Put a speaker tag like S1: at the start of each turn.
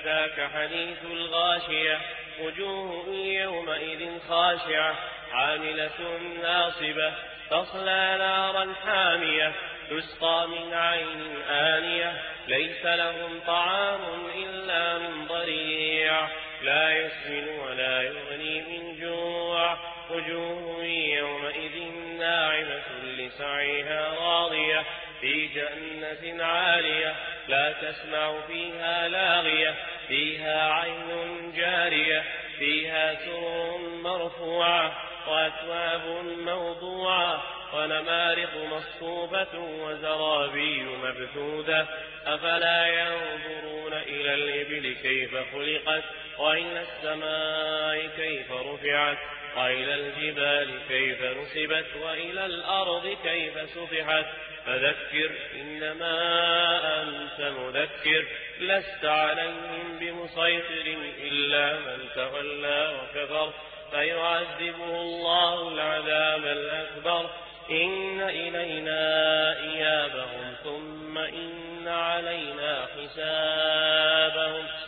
S1: أتاك حديث الغاشية وجوه يومئذ خاشعة عاملة ناصبة تصلى نارا حامية تسقى من عين آنية ليس لهم طعام إلا من ضريع لا يسمن ولا يغني من جوع وجوه يومئذ ناعمة لسعيها راضية في جنة عالية لا تسمع فيها لاغية فيها عين جارية فيها سرر مرفوعة وأكواب موضوعة ونمارق مصفوفة وزرابي مبثوثة أفلا ينظرون إلى الإبل كيف خلقت وإلى السماء كيف رفعت وإلى الجبال كيف نصبت وإلى الأرض كيف سطحت فذكر إنما أنت مذكر لست عليهم بمسيطر إلا من تولى وكفر فيعذبه الله العذاب الأكبر إن إلينا إيابهم ثم إن علينا حسابهم